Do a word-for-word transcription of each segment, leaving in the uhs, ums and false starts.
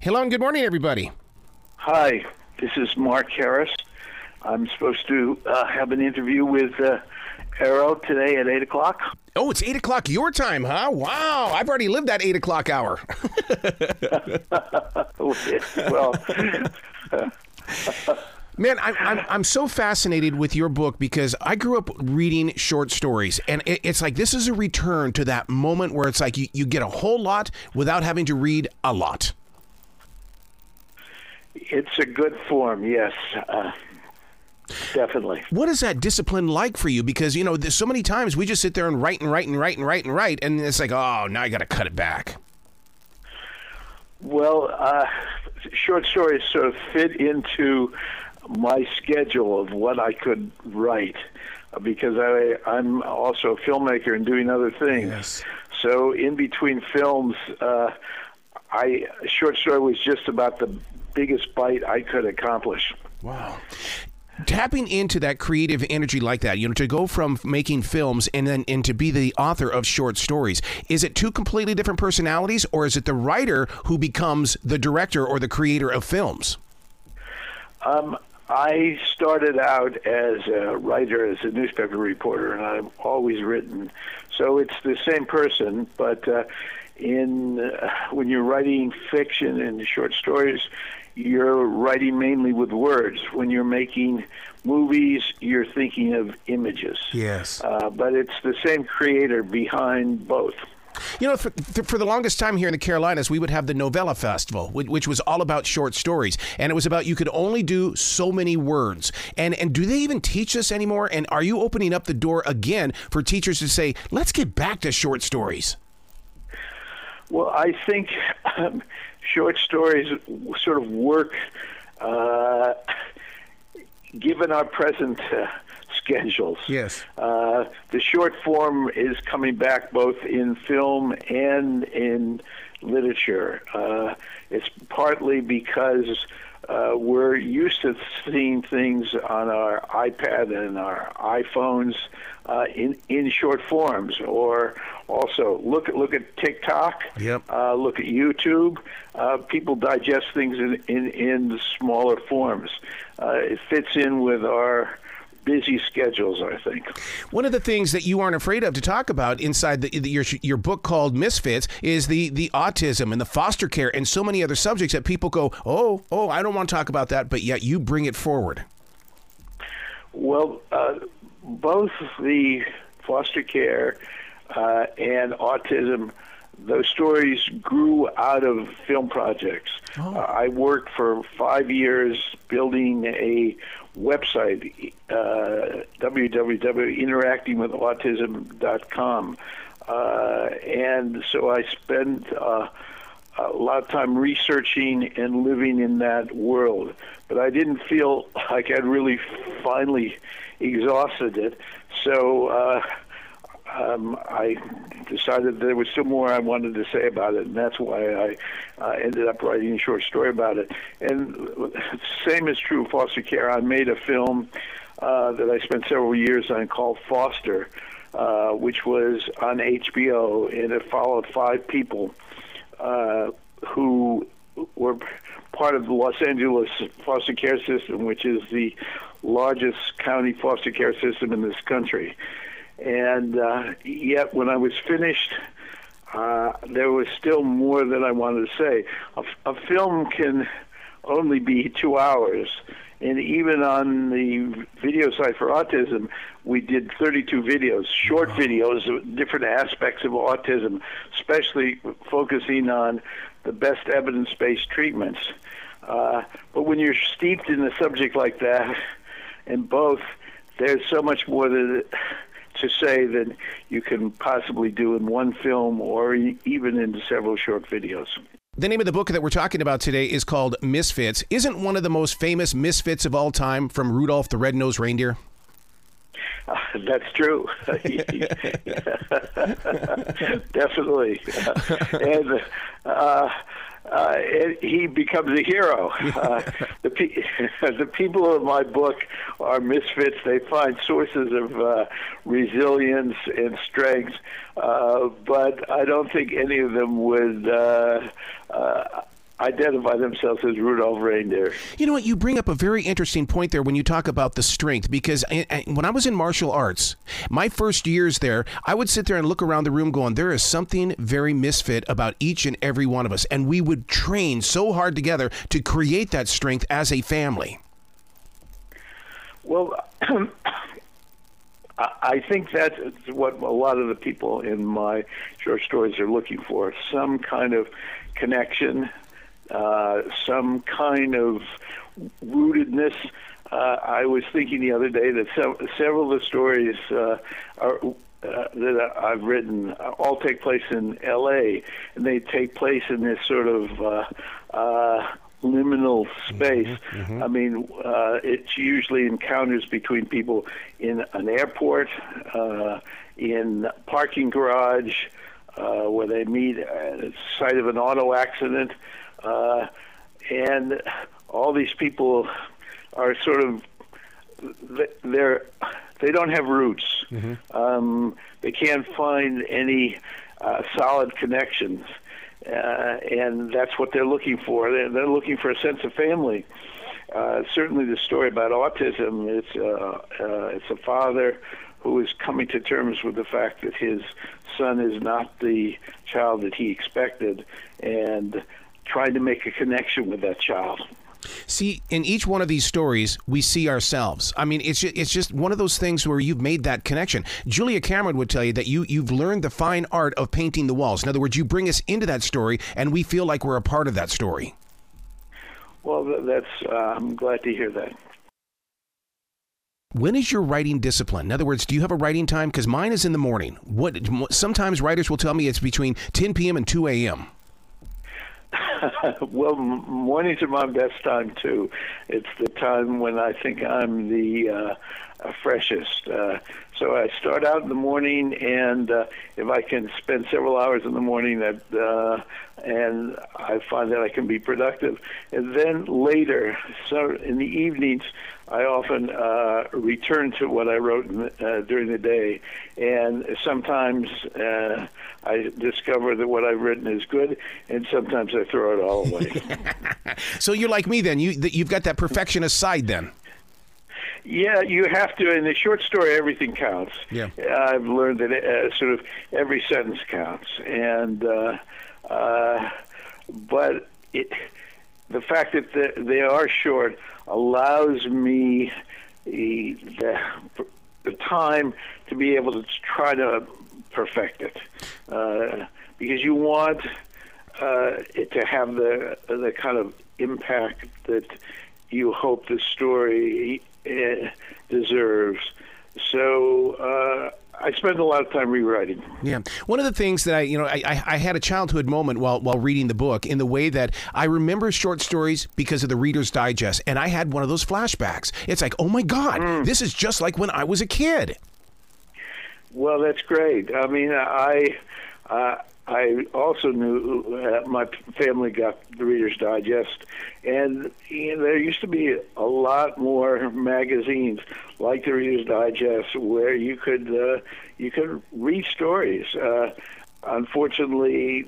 Hello and good morning, everybody. Hi, this is Mark Harris. I'm supposed to uh, have an interview with uh, Arrow today at eight o'clock. Oh, it's eight o'clock your time, huh? Wow, I've already lived that eight o'clock hour. Well... Man, I'm, I'm I'm so fascinated with your book because I grew up reading short stories, and it, it's like this is a return to that moment where it's like you, you get a whole lot without having to read a lot. It's a good form, yes, uh, definitely. What is that discipline like for you? Because, you know, there's so many times we just sit there and write and write and write and write and write, and it's like, oh, now I got to cut it back. Well, uh, short stories sort of fit into my schedule of what I could write, because I, I'm also a filmmaker and doing other things. Yes. So in between films, uh, I a short story was just about the biggest bite I could accomplish. Wow. Tapping into that creative energy like that, you know, to go from making films and then and to be the author of short stories, is it two completely different personalities, or is it the writer who becomes the director or the creator of films? Um, I started out as a writer, as a newspaper reporter, and I've always written. So it's the same person, but uh, in uh, when you're writing fiction and short stories, you're writing mainly with words. When you're making movies, you're thinking of images. Yes. Uh, but it's the same creator behind both. You know, for, for the longest time here in the Carolinas, we would have the Novella Festival, which, which was all about short stories. And it was about you could only do so many words. And and do they even teach this anymore? And are you opening up the door again for teachers to say, let's get back to short stories? Well, I think um, short stories sort of work, uh, given our present uh, schedules. Yes. Uh, the short form is coming back both in film and in literature. Uh, it's partly because uh, we're used to seeing things on our iPad and our iPhones uh, in in short forms, or also look at look at TikTok. Yep. Uh, look at YouTube. Uh, people digest things in in, in smaller forms. Uh, it fits in with our busy schedules, I think. One of the things that you aren't afraid of to talk about inside the, the, your your book called Misfits is the the autism and the foster care and so many other subjects that people go, oh, oh, I don't want to talk about that, but yet you bring it forward. Well, uh, both the foster care uh, and autism, those stories grew out of film projects. Oh. Uh, I worked for five years building a website, uh, w w w dot interacting with autism dot com. Uh, and so I spent uh, a lot of time researching and living in that world. But I didn't feel like I'd really finally exhausted it. So uh, um, I decided there was still more I wanted to say about it, and that's why I uh, ended up writing a short story about it. And the same is true of foster care. I made a film uh, that I spent several years on called Foster, uh, which was on H B O, and it followed five people uh, who were part of the Los Angeles foster care system, which is the largest county foster care system in this country. And uh, yet, when I was finished, uh, there was still more that I wanted to say. A, a film can only be two hours, and even on the video site for autism, we did thirty-two videos, short videos of different aspects of autism, especially focusing on the best evidence-based treatments. Uh, but when you're steeped in a subject like that, and both, there's so much more that to say that you can possibly do in one film or even in several short videos. The name of the book that we're talking about today is called Misfits. Isn't one of the most famous misfits of all time from Rudolph the Red-Nosed Reindeer? Uh, that's true. Definitely. and uh, uh, it, he becomes a hero. Uh, the, pe- the people of my book are misfits. They find sources of uh, resilience and strength, uh, but I don't think any of them would uh, uh, identify themselves as Rudolph Reindeer. You know what? You bring up a very interesting point there when you talk about the strength, because I, I, when I was in martial arts, my first years there, I would sit there and look around the room going, there is something very misfit about each and every one of us. And we would train so hard together to create that strength as a family. Well, I think that's what a lot of the people in my short stories are looking for, some kind of connection, uh, some kind of rootedness. Uh, I was thinking the other day that sev- several of the stories uh, are, uh, that I've written all take place in L A, and they take place in this sort of uh, uh, liminal space. Mm-hmm, mm-hmm. I mean, uh, it's usually encounters between people in an airport, uh, in a parking garage, uh, where they meet at the site of an auto accident, uh, and all these people are sort of, they're, they don't have roots. Mm-hmm. Um, they can't find any uh, solid connections. Uh, and that's what they're looking for. They're, they're looking for a sense of family. Uh, certainly the story about autism, it's, uh, uh, it's a father who is coming to terms with the fact that his son is not the child that he expected, and trying to make a connection with that child. See, in each one of these stories, we see ourselves. I mean, it's just, it's just one of those things where you've made that connection. Julia Cameron would tell you that you, you've learned the fine art of painting the walls. In other words, you bring us into that story, and we feel like we're a part of that story. Well, that's uh, I'm glad to hear that. When is your writing discipline? In other words, do you have a writing time? Because mine is in the morning. What sometimes writers will tell me it's between ten p.m. and two a.m. Well, mornings are my best time, too. It's the time when I think I'm the uh, freshest. Uh, so I start out in the morning, and uh, if I can spend several hours in the morning, that uh, and I find that I can be productive. And then later, so in the evenings, I often uh, return to what I wrote in the, uh, during the day, and sometimes uh, I discover that what I've written is good, and sometimes I throw it all away. So you're like me then. You, you've got that perfectionist side then. Yeah, you have to. In the short story, everything counts. Yeah, I've learned that uh, sort of every sentence counts, and uh, uh, but it, the fact that the, they are short allows me the, the, the time to be able to try to perfect it, uh, because you want uh, it to have the the kind of impact that you hope the story uh, deserves. So uh, I spend a lot of time rewriting. Yeah. One of the things that I, you know, I, I had a childhood moment while while reading the book, in the way that I remember short stories because of the Reader's Digest, and I had one of those flashbacks. It's like, oh my God, mm. this is just like when I was a kid. Well, that's great. I mean, I uh, I also knew uh, my family got the Reader's Digest, and you know, there used to be a lot more magazines like the Reader's Digest where you could uh, you could read stories. Uh, unfortunately,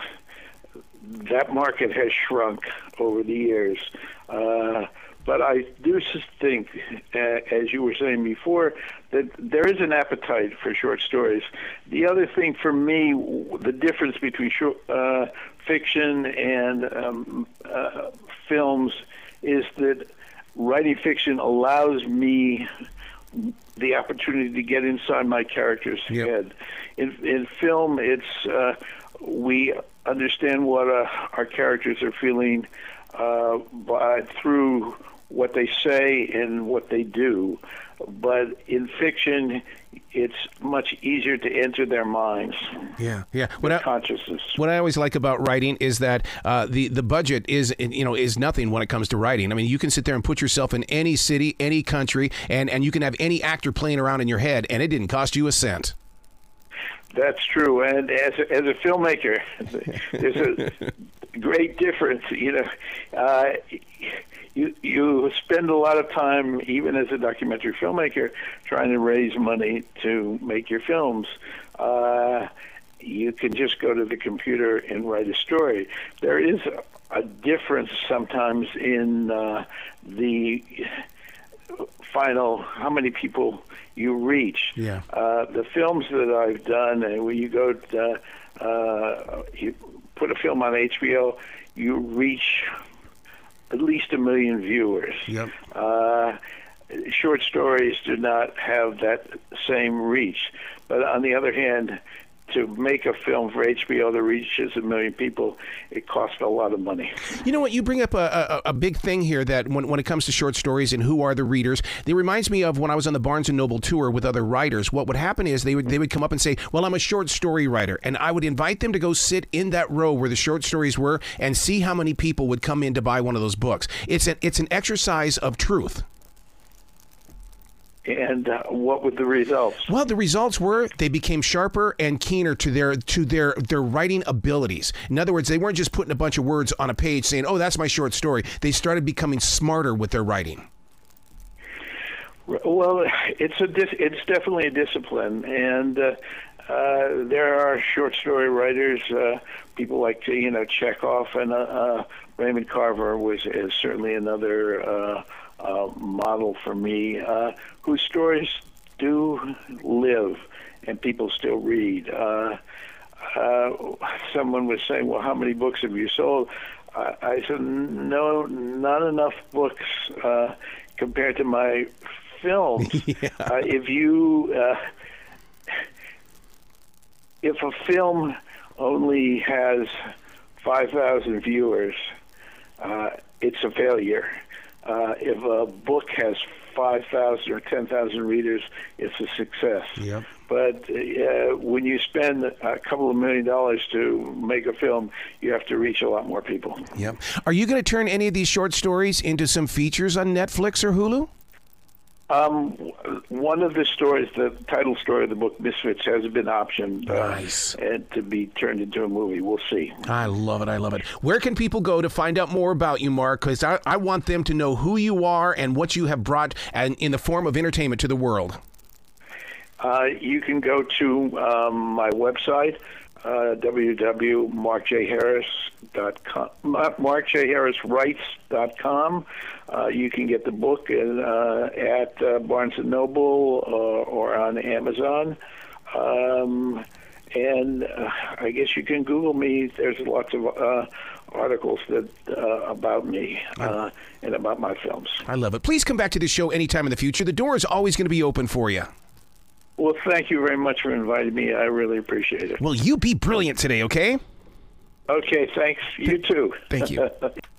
that market has shrunk over the years. Uh, But I do think, uh, as you were saying before, that there is an appetite for short stories. The other thing for me, the difference between short, uh, fiction and um, uh, films, is that writing fiction allows me the opportunity to get inside my character's yep. head. In, in film, it's uh, we understand what uh, our characters are feeling uh, by through what they say and what they do. But in fiction, it's much easier to enter their minds. Yeah, yeah. What I, consciousness. What I always like about writing is that uh, the the budget is you know is nothing when it comes to writing. I mean, you can sit there and put yourself in any city, any country, and and you can have any actor playing around in your head, and it didn't cost you a cent. That's true. And as a, as a filmmaker, there's a great difference. You know. Uh, You, you spend a lot of time, even as a documentary filmmaker, trying to raise money to make your films. Uh, you can just go to the computer and write a story. There is a difference sometimes in uh, the final, how many people you reach. Yeah. Uh, the films that I've done, and when you go to, uh, you put a film on H B O, you reach at least a million viewers. Yep. Uh, short stories do not have that same reach. But on the other hand, to make a film for H B O that reaches a million people, it costs a lot of money. You know what? You bring up a, a, a big thing here that when, when it comes to short stories and who are the readers, it reminds me of when I was on the Barnes and Noble tour with other writers. What would happen is they would they would come up and say, well, I'm a short story writer. And I would invite them to go sit in that row where the short stories were and see how many people would come in to buy one of those books. It's an, it's an exercise of truth. And uh, what were the results? Well, the results were they became sharper and keener to their to their their writing abilities. In other words, they weren't just putting a bunch of words on a page saying, "Oh, that's my short story." They started becoming smarter with their writing. Well, it's a dis- it's definitely a discipline, and uh, uh, there are short story writers, uh, people like you know Chekhov, and uh, uh, Raymond Carver was is certainly another. Uh, Uh, model for me, uh, whose stories do live and people still read. Uh, uh, someone was saying, well, how many books have you sold? Uh, I said, no, not enough books uh, compared to my films. Yeah. Uh, if you, uh, if a film only has five thousand viewers, uh, it's a failure. Uh, if a book has five thousand or ten thousand readers, it's a success. Yep. But uh, when you spend a couple of million dollars to make a film, you have to reach a lot more people. Yep. Are you going to turn any of these short stories into some features on Netflix or Hulu? Um, one of the stories, the title story of the book, Misfits, has been optioned uh, nice. and to be turned into a movie. We'll see. I love it. I love it. Where can people go to find out more about you, Mark? Because I, I want them to know who you are and what you have brought and in the form of entertainment to the world. Uh, you can go to um, my website, uh, w w w dot mark j harris dot com, mark j harris writes dot com. Uh, you can get the book in, uh, at uh, Barnes and Noble uh, or on Amazon. Um, and uh, I guess you can Google me. There's lots of uh, articles that uh, about me uh, and about my films. I love it. Please come back to the show anytime in the future. The door is always going to be open for you. Well, thank you very much for inviting me. I really appreciate it. Well, you be brilliant today, okay? Okay, thanks. You too. Thank you.